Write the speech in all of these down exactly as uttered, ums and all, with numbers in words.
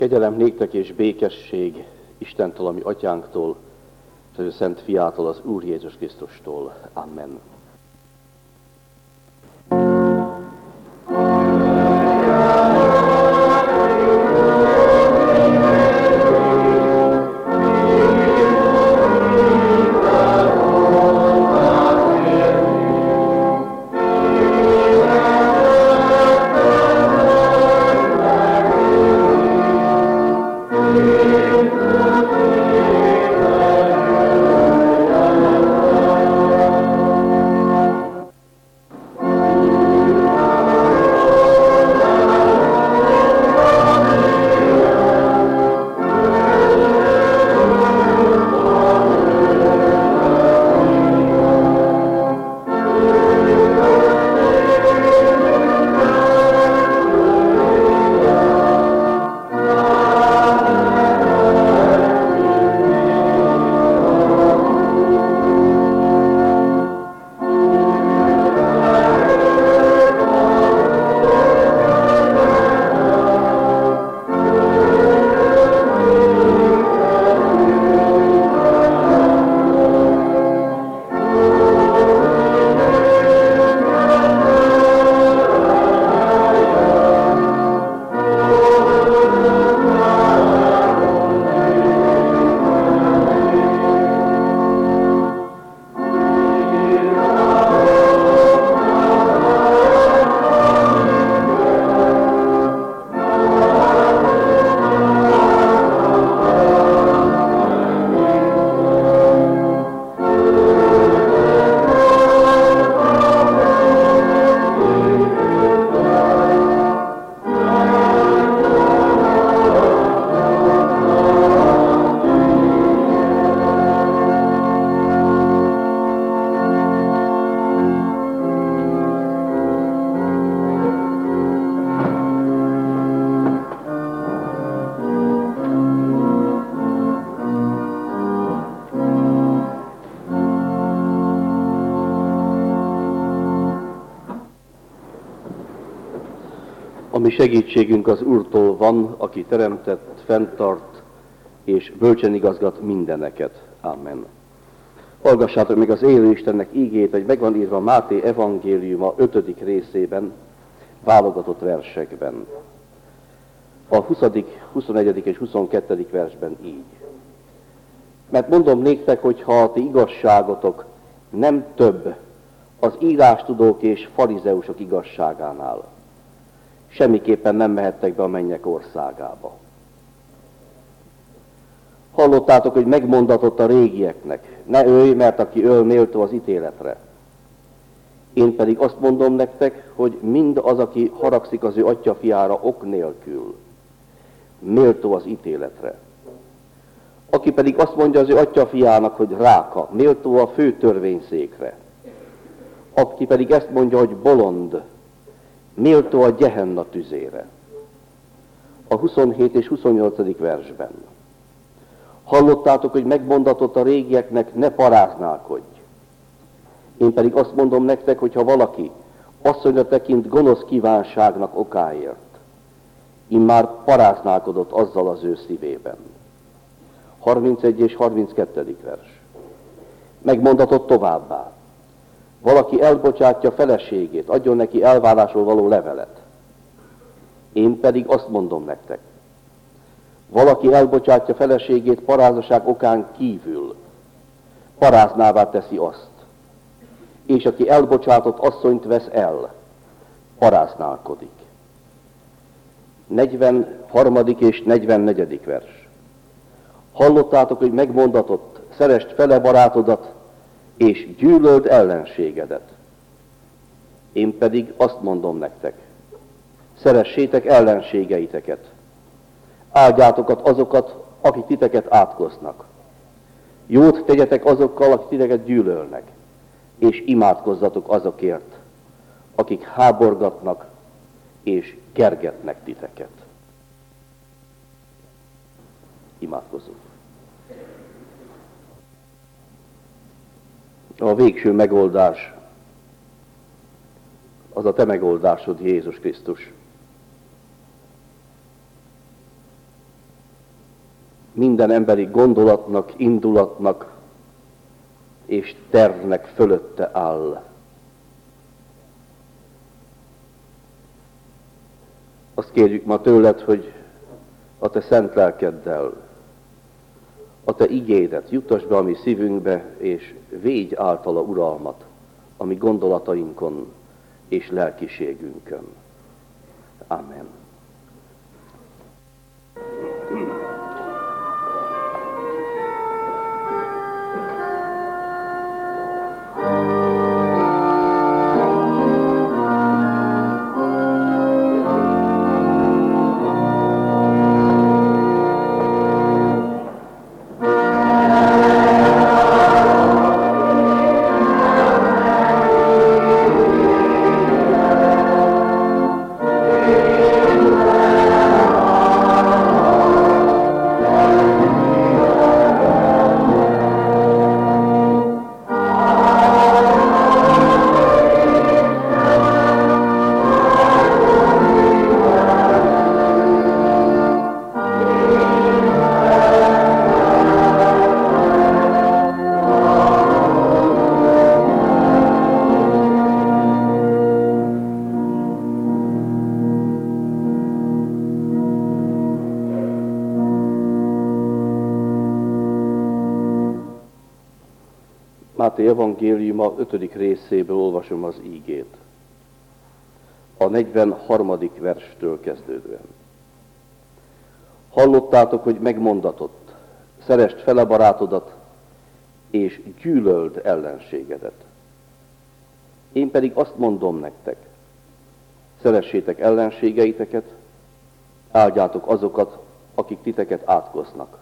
Kegyelem néktek és békesség Istentől, ami atyánktól, és az ő szent fiától, az Úr Jézus Krisztustól. Amen. A mi segítségünk az Úrtól van, aki teremtett, fenntart és bölcsen igazgat mindeneket. Amen. Hallgassátok meg az élő Istennek ígét, hogy megvan írva Máté evangéliuma ötödik részében, válogatott versekben. A huszadik, huszonegyedik és huszonkettedik versben így. Mert mondom néktek, hogy ha a ti igazságotok nem több az írástudók és farizeusok igazságánál, semmiképpen nem mehettek be a mennyek országába. Hallottátok, hogy megmondatott a régieknek, ne ölj, mert aki öl, méltó az ítéletre. Én pedig azt mondom nektek, hogy mind az, aki haragszik az ő atya fiára ok nélkül, méltó az ítéletre. Aki pedig azt mondja az ő atya fiának, hogy ráka, méltó a fő törvényszékre. Aki pedig ezt mondja, hogy bolond, méltó a Gehenna tüzére. A huszonhét és huszonnyolcadik versben. Hallottátok, hogy megmondatott a régieknek, ne paráználkodj. Én pedig azt mondom nektek, hogy ha valaki asszonyra tekint gonosz kívánságnak okáért, immár paráználkodott azzal az ő szívében. harmincegy és harminckettő. vers. Megmondatott továbbá. Valaki elbocsátja feleségét, adjon neki elválásról való levelet. Én pedig azt mondom nektek. Valaki elbocsátja feleségét parázaság okán kívül, paráznává teszi azt. És aki elbocsátott asszonyt vesz el, paráználkodik. negyvenharmadik és negyvennegyedik vers. Hallottátok, hogy megmondatott, szeresd fele barátodat, és gyűlöld ellenségedet. Én pedig azt mondom nektek, szeressétek ellenségeiteket, áldjátokat azokat, akik titeket átkoznak. Jót tegyetek azokkal, akik titeket gyűlölnek, és imádkozzatok azokért, akik háborgatnak és kergetnek titeket. Imádkozzunk. A végső megoldás az a te megoldásod, Jézus Krisztus. minden emberi gondolatnak, indulatnak és tervnek fölötte áll. Azt kérjük ma tőled, hogy a te szent lelkeddel, a te igédet juttasd be a mi szívünkbe, és védj általa uralmat a mi gondolatainkon és lelkiségünkön. Amen. Máté evangéliuma ötödik részéből olvasom az ígét. A negyvenharmadik verstől kezdődően. Hallottátok, hogy megmondatott, szeresd fele barátodat, és gyűlöld ellenségedet. Én pedig azt mondom nektek, szeressétek ellenségeiteket, áldjátok azokat, akik titeket átkoznak.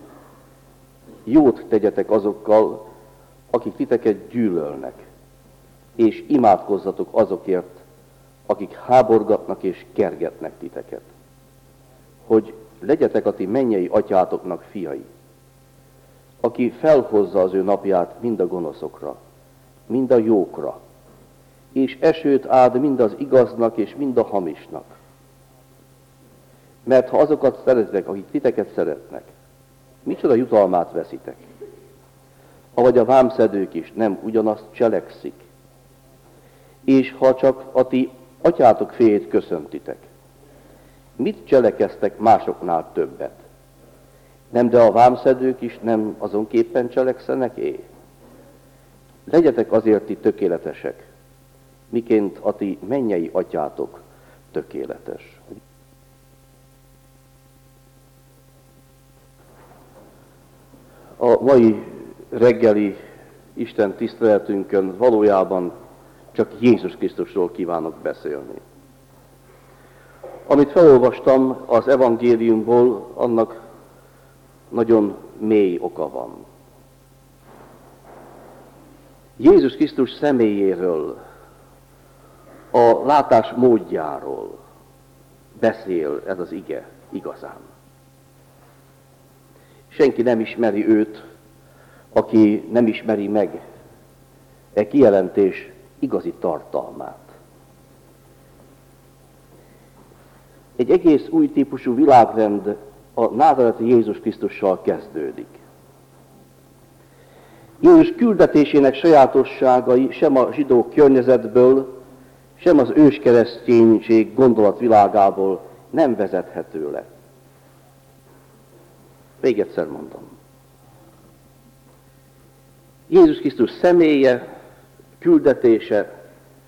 Jót tegyetek azokkal, akik titeket gyűlölnek, és imádkozzatok azokért, akik háborgatnak és kergetnek titeket, hogy legyetek a ti mennyei atyátoknak fiai, aki felhozza az ő napját mind a gonoszokra, mind a jókra, és esőt áld mind az igaznak és mind a hamisnak. Mert ha azokat szeretek, akik titeket szeretnek, micsoda jutalmát veszitek? Avagy a vámszedők is nem ugyanazt cselekszik. És ha csak a ti atyátok fiait köszöntitek, mit cselekeztek másoknál többet? Nem, de a vámszedők is nem azonképpen cselekszenek é? Legyetek azért ti tökéletesek, miként a ti mennyei atyátok tökéletes. A mai reggeli Isten tiszteletünkön valójában csak Jézus Krisztusról kívánok beszélni. Amit felolvastam az evangéliumból, annak nagyon mély oka van. Jézus Krisztus személyéről, a látás módjáról beszél ez az ige igazán. Senki nem ismeri őt, aki nem ismeri meg e kijelentés igazi tartalmát. Egy egész új típusú világrend a názareti Jézus Krisztussal kezdődik. Jézus küldetésének sajátosságai sem a zsidó környezetből, sem az őskereszténység gondolatvilágából nem vezethető le. Még egyszer mondom. Jézus Krisztus személye, küldetése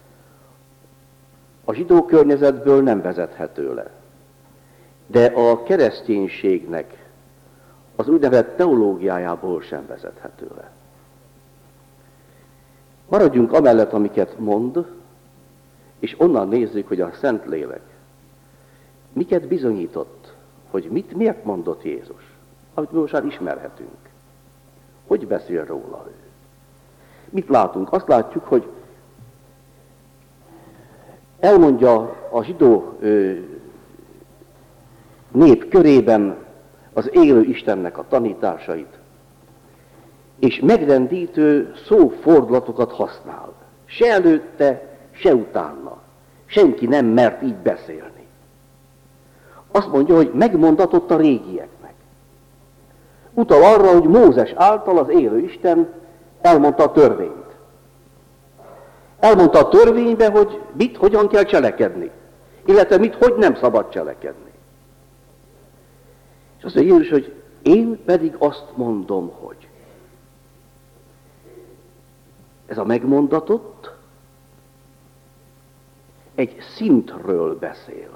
a zsidó környezetből nem vezethető le. De a kereszténységnek az úgynevezett teológiájából sem vezethető le. Maradjunk amellett, amiket mond, és onnan nézzük, hogy a Szentlélek miket bizonyított, hogy mit, miért mondott Jézus, amit most már ismerhetünk. Hogy beszél róla ő? Mit látunk? Azt látjuk, hogy elmondja a zsidó ö, nép körében az élő Istennek a tanításait, és megrendítő szófordulatokat használ. Se előtte, se utána. Senki nem mert így beszélni. Azt mondja, hogy megmondatott a régieknek. utal arra, hogy Mózes által az élő Isten elmondta a törvényt. Elmondta a törvénybe, hogy mit, hogyan kell cselekedni, illetve mit, hogy nem szabad cselekedni. És azt mondja Jézus, hogy én pedig azt mondom, hogy ez a megmondatott egy szintről beszél.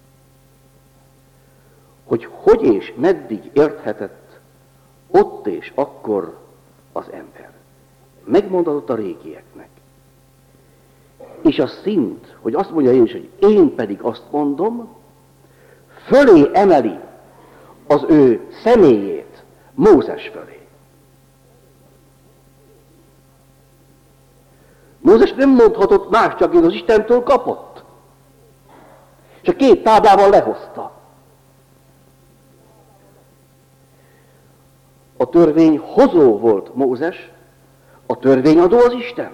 Hogy hogy és meddig érthetett ott és akkor az ember. Megmondatott a régieknek. És a szint, hogy azt mondja Jézus, hogy én pedig azt mondom, fölé emeli az ő személyét Mózes fölé. Mózes nem mondhatott más, csak én az Istentől kapott. És a két táblával lehozta. A törvény hozó volt Mózes, a törvényadó az Isten.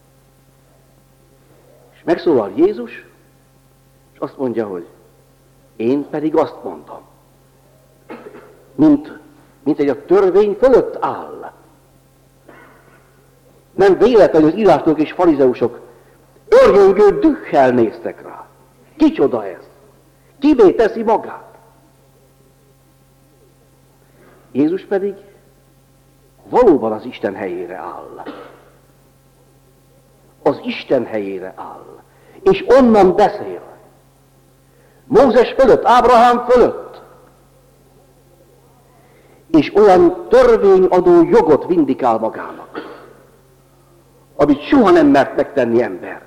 És megszólal Jézus, és azt mondja, hogy én pedig azt mondom, mint, mint egy a törvény fölött áll. Nem véletlen, hogy az írástól és farizeusok örjöngő dühkel néztek rá. Kicsoda ez? Kivé teszi magát? Jézus pedig valóban az Isten helyére áll. Az Isten helyére áll. És onnan beszél. Mózes fölött, Ábrahám fölött. És olyan törvényadó jogot vindikál magának, amit soha nem mert megtenni ember.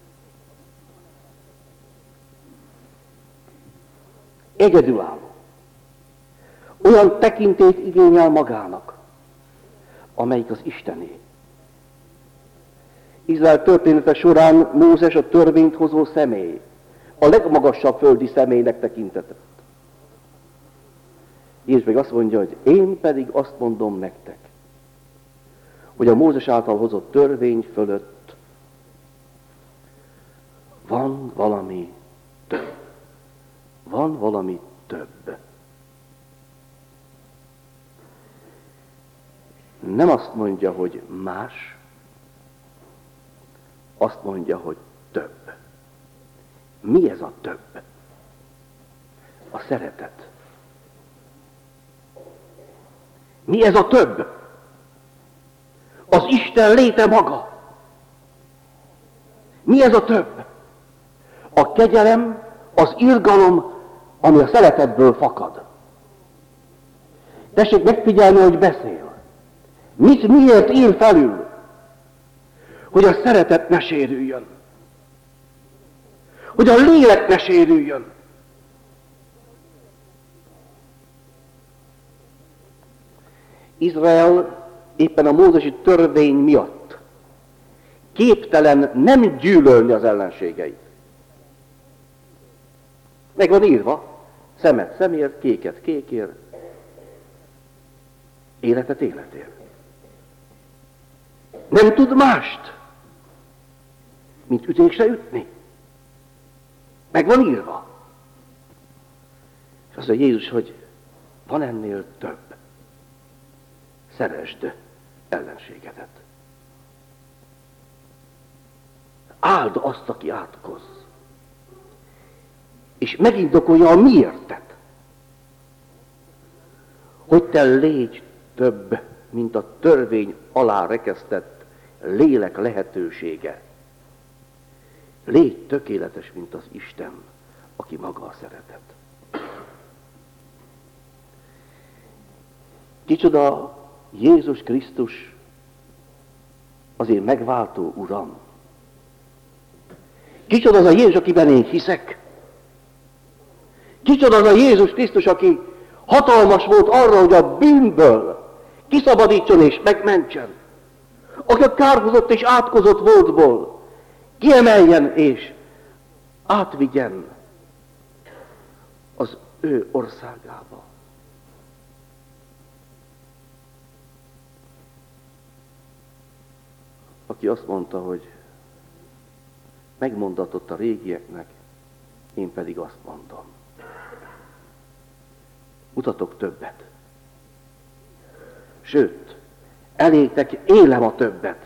Egyedülálló. Olyan tekintét igényel magának, amelyik az Istené. Izrael története során Mózes a törvényt hozó személy, a legmagasabb földi személynek tekintetett. Jézus meg azt mondja, hogy én pedig azt mondom nektek, hogy a Mózes által hozott törvény fölött van valami több. Van valami több. Nem azt mondja, hogy más, azt mondja, hogy több. Mi ez a több? A szeretet. Mi ez a több? Az Isten léte maga. Mi ez a több? A kegyelem, az irgalom, ami a szeretetből fakad. Tessék megfigyelni, hogy beszél. Mit miért ír felül? Hogy a szeretet ne sérüljön. Hogy a lélek ne sérüljön. Izrael éppen a mózesi törvény miatt képtelen nem gyűlölni az ellenségeit. Meg van írva, szemet szemért, kéket kékért, életet életért. Nem tud mást, mint ütésre ütni. Meg van írva. És azt mondja Jézus, hogy van ennél több. Szeresd ellenségedet. Áld azt, aki átkoz. És megindokolja a miértet. Hogy te légy több, mint a törvény alá rekesztett lélek lehetősége. Légy tökéletes, mint az Isten, aki maga a szeretet. Kicsoda Jézus Krisztus, az én megváltó Uram. Kicsoda az a Jézus, akiben én hiszek. Kicsoda az a Jézus Krisztus, aki hatalmas volt arra, hogy a bűnből kiszabadítson és megmentsen. Aki a kárhozott és átkozott voltból kiemeljen és átvigyen az ő országába. Aki azt mondta, hogy megmondatott a régieknek, én pedig azt mondom. Mutatok többet. Sőt, elétek élem a többet.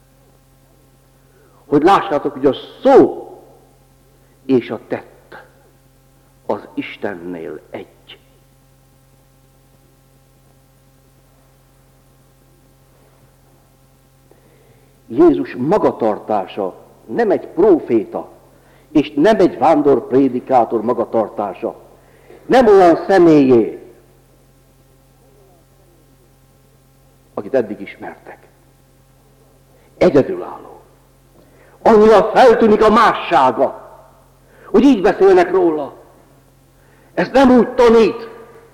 Hogy lássátok, hogy a szó és a tett az Istennél egy. Jézus magatartása nem egy próféta, és nem egy vándorprédikátor magatartása. Nem olyan személyé, akit eddig ismertek. Egyedülálló. Annyira feltűnik a mássága, hogy így beszélnek róla. Ez nem úgy tanít,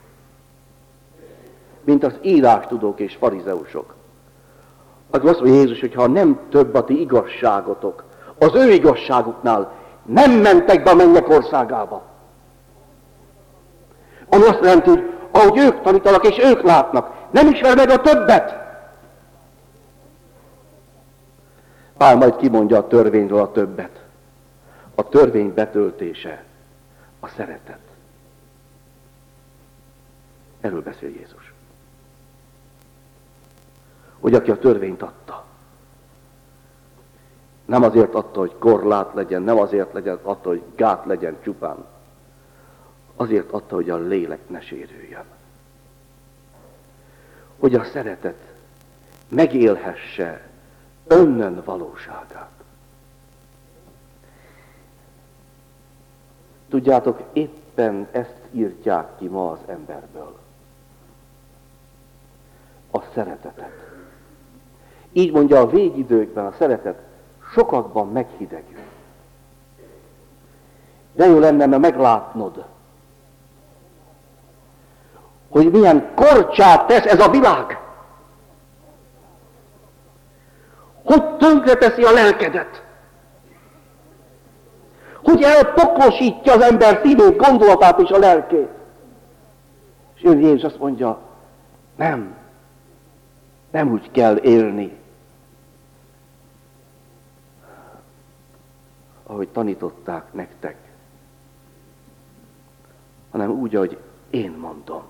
mint az írástudók és farizeusok. Akkor azt mondja Jézus, hogy ha nem több a ti igazságotok, az ő igazságuknál nem mentek be a mennyek országába. Ami azt jelenti, hogy ahogy ők tanítanak és ők látnak, nem ismer meg a többet. Pál majd kimondja a törvényről a többet. A törvény betöltése a szeretet. Erről beszél Jézus. Hogy aki a törvényt adta, nem azért adta, hogy korlát legyen, nem azért legyen, adta, hogy gát legyen csupán. Azért adta, hogy a lélek ne sérüljön. Hogy a szeretet megélhesse önnön valóságát. Tudjátok, éppen ezt írtják ki ma az emberből. A szeretetet. Így mondja, a végidőkben a szeretet sokakban meghidegül. De jó lenne, mert meglátnod, hogy milyen korcsát tesz ez a világ. Hogy tönkreteszi a lelkedet. Hogy elpoklosítja az ember szívét, gondolatát és a lelkét. És jön Jézus azt mondja, nem, nem úgy kell élni, ahogy tanították nektek, hanem úgy, ahogy én mondom.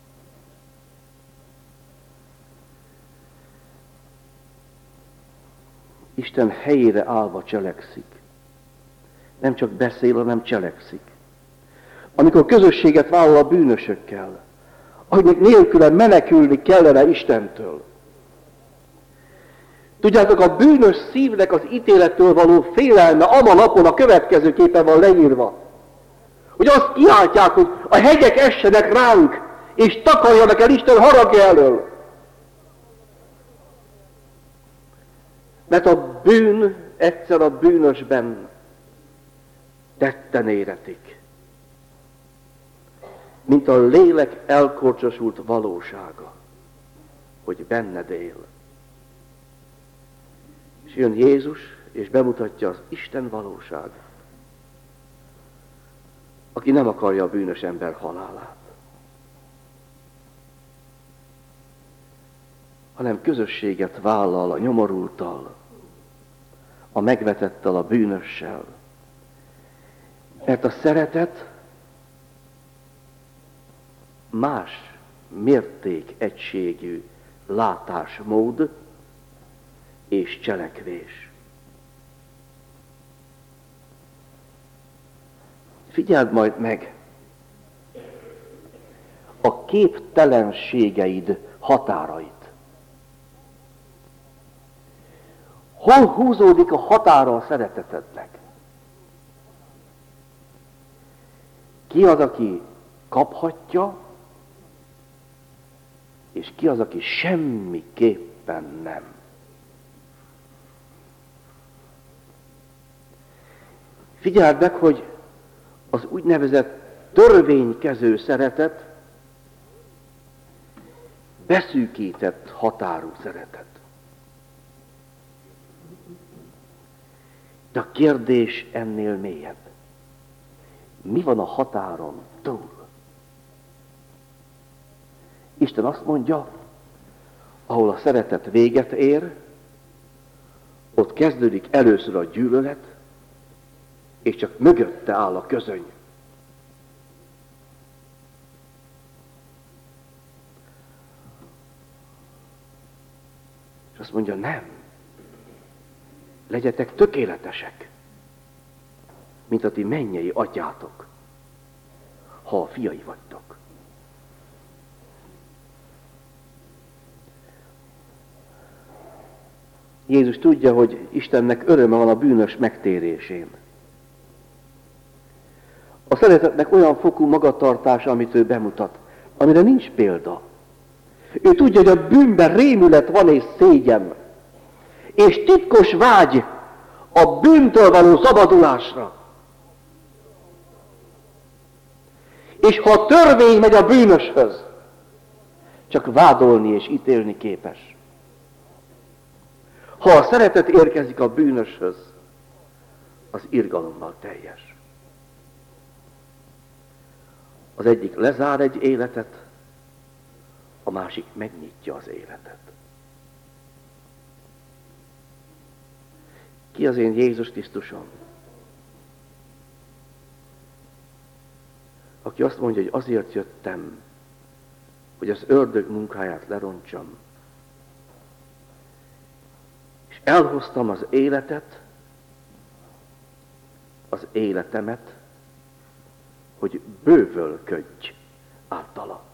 Isten helyére állva cselekszik. Nem csak beszél, hanem cselekszik. Amikor közösséget vállal a bűnösökkel, ahogy nélküle menekülni kellene Istentől. Tudjátok, a bűnös szívnek az ítélettől való félelme ama napon a következőképpen van leírva. Hogy azt kiáltják, hogy a hegyek essenek ránk, és takarjanak el Isten haragja elől. Mert a bűn egyszer a bűnösben tetten éretik. Mint a lélek elkorcsosult valósága, hogy benned él. És jön Jézus, és bemutatja az Isten valóságát, aki nem akarja a bűnös ember halálát, hanem közösséget vállal a nyomorulttal, a megvetettel, a bűnössel. Mert a szeretet más mérték egységű látásmód és cselekvés. Figyeld majd meg a képtelenségeid határait. Hol húzódik a határa a szeretetednek? Ki az, aki kaphatja, és ki az, aki semmiképpen nem. Figyeld meg, hogy az úgynevezett törvénykező szeretet beszűkített határú szeretet. De a kérdés ennél mélyebb. Mi van a határon túl? Isten azt mondja, ahol a szeretet véget ér, ott kezdődik először a gyűlölet, és csak mögötte áll a közöny. azt mondja, nem. Legyetek tökéletesek, mint a ti mennyei atyátok, ha a fiai vagytok. Jézus tudja, hogy Istennek öröme van a bűnös megtérésén. A szeretetnek olyan fokú magatartása, amit ő bemutat, amire nincs példa. Ő tudja, hogy a bűnben rémület van és szégyen, és titkos vágy a bűntől való szabadulásra. És ha a törvény megy a bűnöshöz, csak vádolni és ítélni képes. Ha a szeretet érkezik a bűnöshöz, az irgalommal teljes. Az egyik lezár egy életet, a másik megnyitja az életet. Ki az én Jézus Krisztusom? Aki azt mondja, hogy azért jöttem, hogy az ördög munkáját lerontsam, és elhoztam az életet, az életemet, hogy bővölködj általa.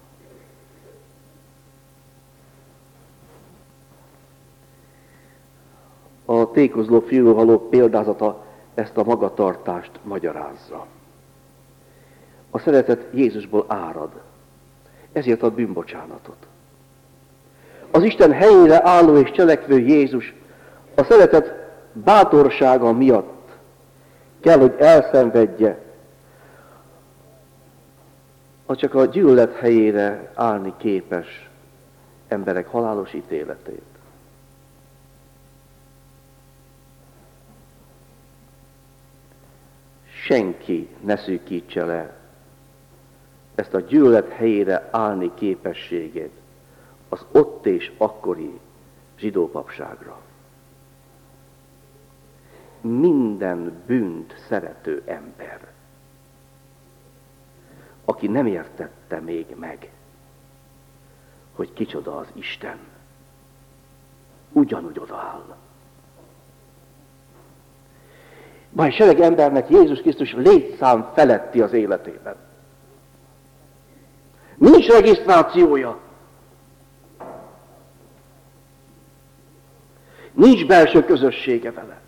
A tékozló fiúról való példázata ezt a magatartást magyarázza. A szeretet Jézusból árad, ezért ad bűnbocsánatot. Az Isten helyére álló és cselekvő Jézus a szeretet bátorsága miatt kell, hogy elszenvedje, ha csak a gyűlölet helyére állni képes emberek halálos ítéletét. Senki ne szűkítse le ezt a gyűlölet helyére állni képességét az ott és akkori zsidó papságra. Minden bűnt szerető ember, aki nem értette még meg, hogy kicsoda az Isten, ugyanúgy odaáll. Ma egy sereg embernek Jézus Krisztus létszám feletti az életében. Nincs regisztrációja. Nincs belső közössége vele.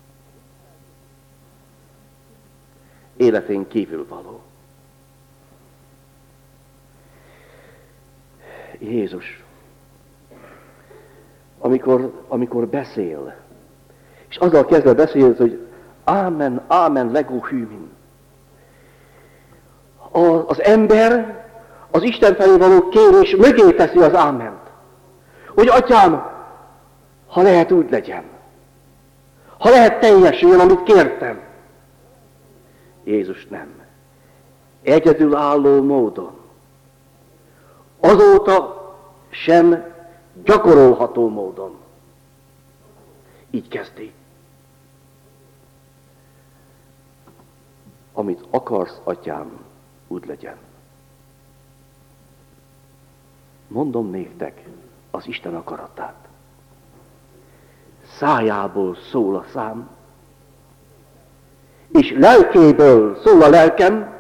Életén kívül való. Jézus, amikor, amikor beszél, és azzal kezdve beszél, hogy ámen, ámen, legó hűmin. Az ember az Isten felé való kérés mögé teszi az áment. Hogy atyám, ha lehet úgy legyen. Ha lehet teljesüljön, amit kértem. Jézus nem. Egyedülálló módon. Azóta sem gyakorolható módon. Így kezdi. Amit akarsz, atyám, úgy legyen. Mondom néktek az Isten akaratát. Szájából szól a szám, és lelkéből szól a lelkem,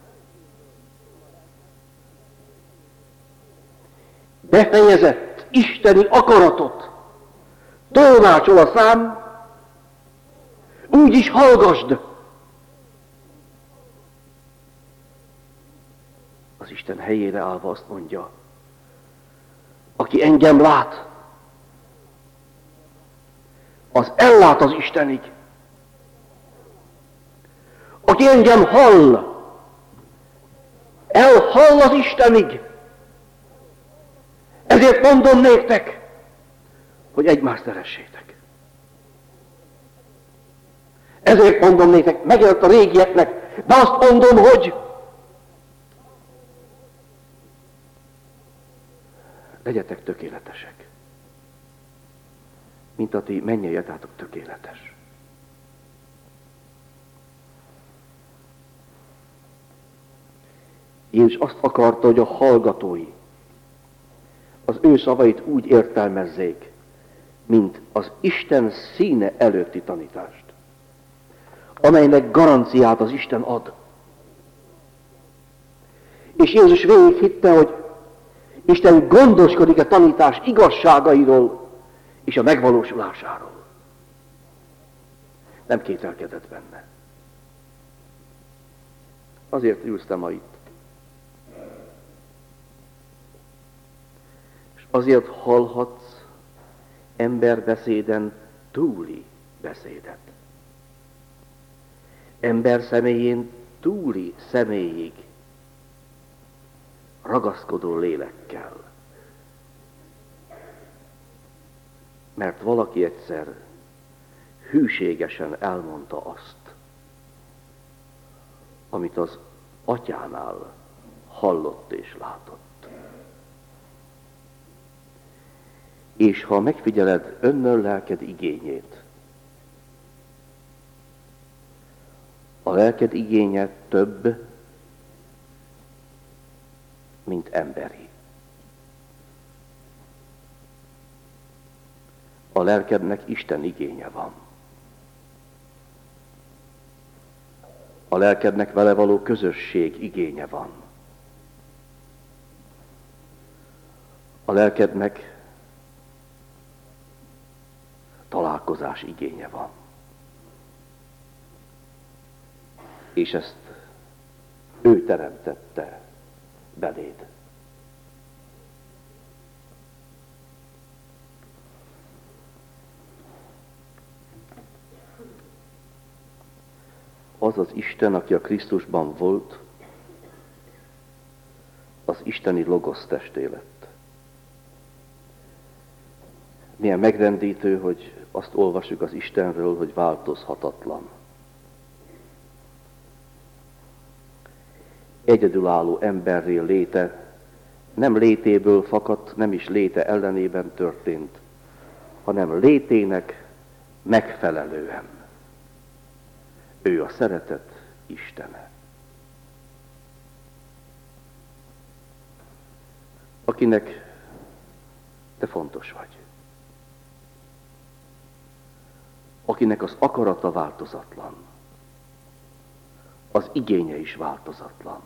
befejezett isteni akaratot tolmácsol a szám, úgy is hallgasd. Az Isten helyére állva azt mondja, aki engem lát, az ellát az Istenig. Aki engem hall, elhall az Istenig. Ezért mondom néktek, hogy egymást szeressétek. Ezért mondom néktek, megélt a régieknek, de azt mondom, hogy legyetek tökéletesek, mint a ti mennyei atyátok tökéletes. Jézus azt akarta, hogy a hallgatói az ő szavait úgy értelmezzék, mint az Isten színe előtti tanítást, amelynek garanciát az Isten ad. És Jézus végig hitte, hogy Isten gondoskodik a tanítás igazságairól és a megvalósulásáról. Nem kételkedett benne. Azért ülsz te ma itt. És azért hallhatsz emberbeszéden túli beszédet. Ember személyén túli személyig ragaszkodó lélekkel. Mert valaki egyszer hűségesen elmondta azt, amit az atyánál hallott és látott. És ha megfigyeled önnől lelked igényét, a lelked igénye több, mint emberi. A lelkednek Isten igénye van. A lelkednek vele való közösség igénye van. A lelkednek találkozás igénye van. És ezt ő teremtette beléd. Az az Isten, aki a Krisztusban volt, az isteni logosz testé lett. Milyen megrendítő, hogy azt olvassuk az Istenről, hogy változhatatlan. Egyedülálló emberré léte nem létéből fakadt, nem is léte ellenében történt, hanem létének megfelelően. Ő a szeretet Istene. Akinek te fontos vagy. Akinek az akarata változatlan. Az igénye is változatlan.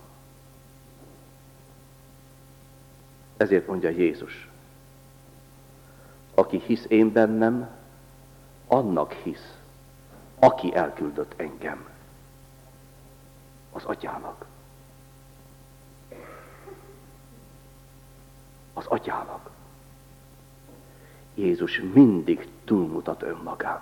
Ezért mondja Jézus, aki hisz én bennem, annak hisz, aki elküldött engem, az atyának. Az atyának. Jézus mindig túlmutat önmagán.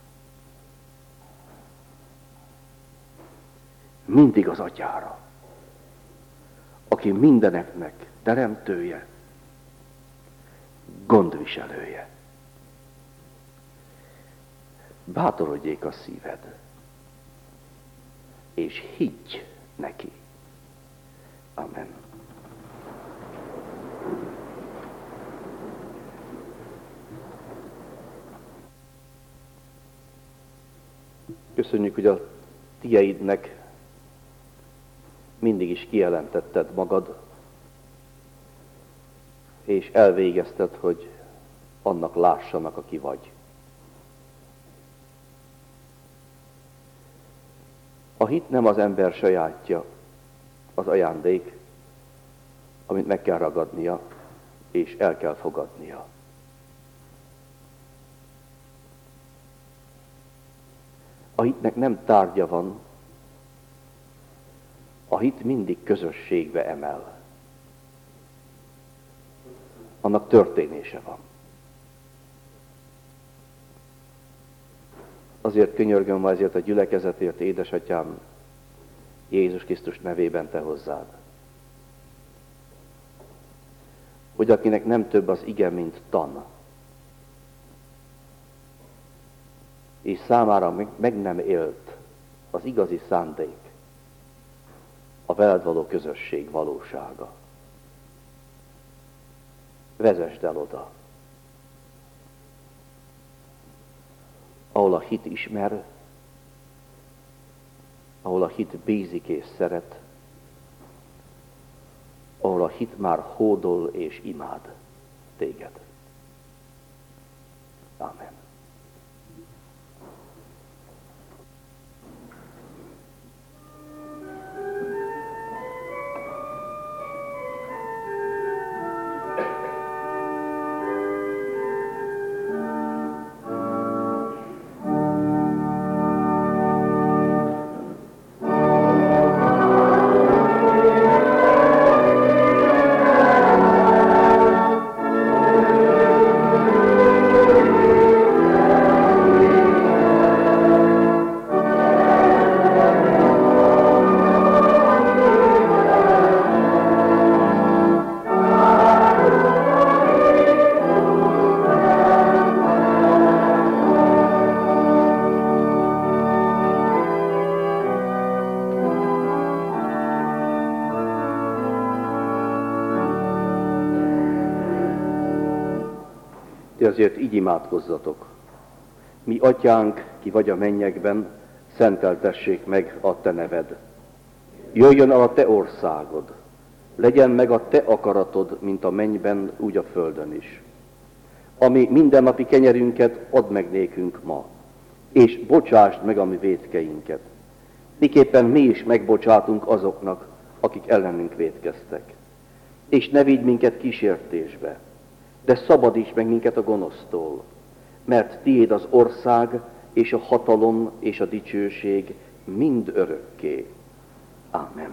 Mindig az atyára, aki mindeneknek teremtője, gondviselője. Bátorodjék a szíved, és higgy neki. Amen. Köszönjük, hogy a tieidnek mindig is kijelentetted magad, és elvégezted, hogy annak lássanak, aki vagy. A hit nem az ember sajátja, az ajándék, amit meg kell ragadnia, és el kell fogadnia. A hitnek nem tárgya van, a hit mindig közösségbe emel. Annak történése van. Azért könyörgöm ma ezért a gyülekezetért, édesatyám, Jézus Krisztus nevében te hozzád. Hogy akinek nem több az ige, mint tan, és számára meg, meg nem élt az igazi szándék, a veled való közösség valósága. Vezesd el oda, ahol a hit ismer, ahol a hit bízik és szeret, ahol a hit már hódol és imád téged. Amen. Ti azért így imádkozzatok. Mi atyánk, ki vagy a mennyekben, szenteltessék meg a te neved. Jöjjön el a te országod, legyen meg a te akaratod, mint a mennyben, úgy a földön is. Ami mindennapi kenyerünket add meg nékünk ma, és bocsásd meg a mi vétkeinket. Miképpen mi is megbocsátunk azoknak, akik ellenünk vétkeztek. És ne vigy minket kísértésbe, de szabadíts meg minket a gonosztól, mert tiéd az ország, és a hatalom, és a dicsőség mind örökké. Ámen.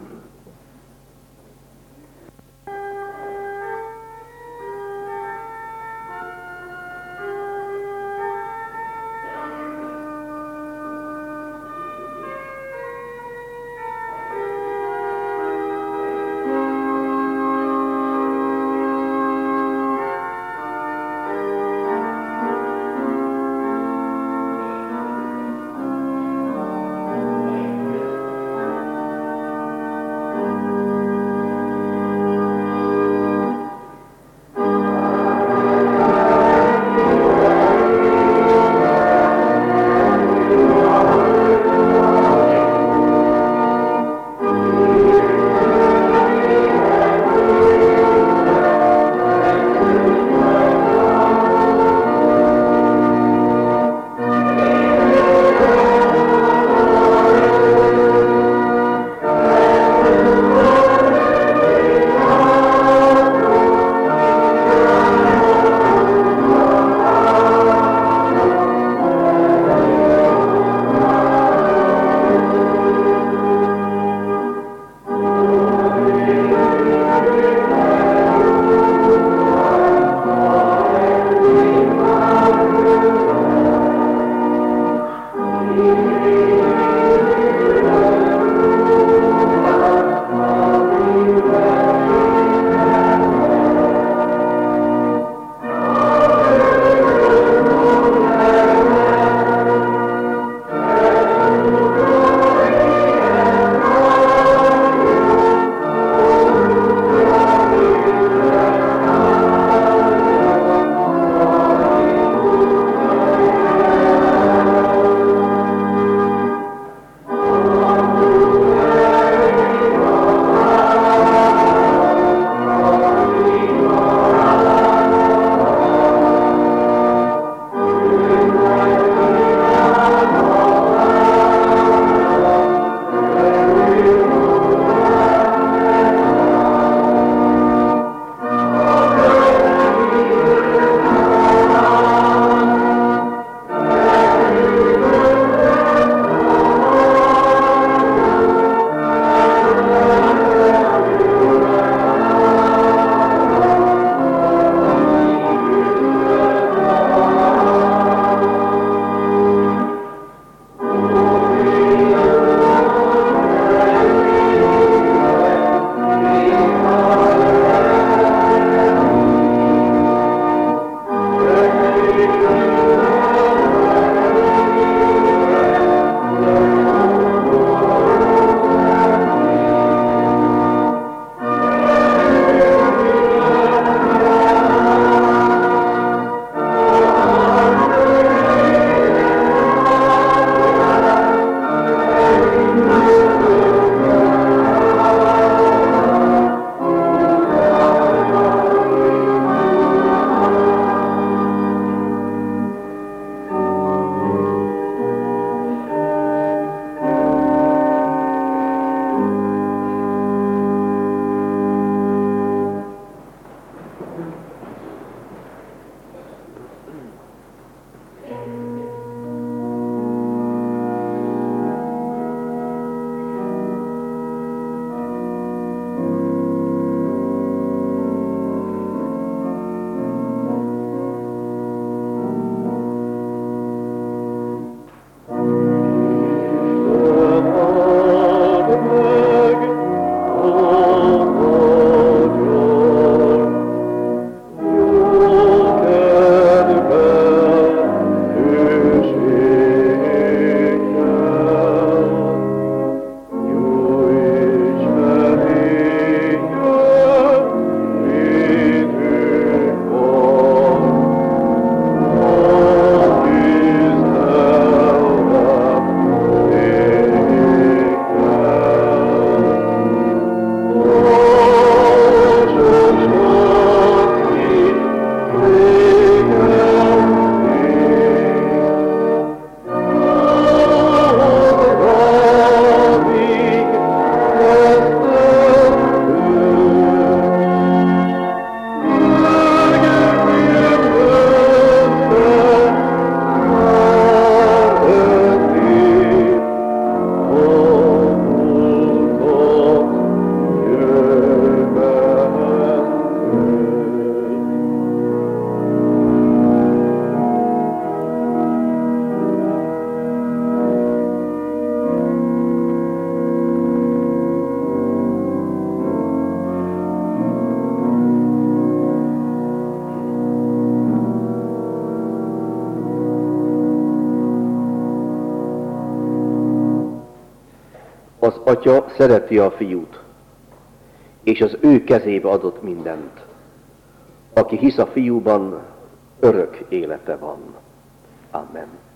Az Atya szereti a Fiút, és az ő kezébe adott mindent. Aki hisz a Fiúban, örök élete van. Amen.